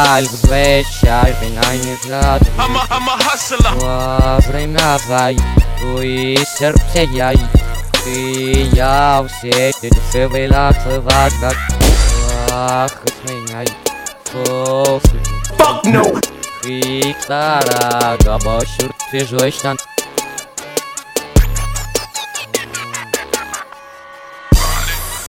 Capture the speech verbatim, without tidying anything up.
Alveșar prin ani zlat I'm a, I'm a hustler. Wa vremea vai Ui sărpseiai Că iau sete de să vei la să vadă Wa cât mei Fuck no. Că tara Gaba șurt pe joștan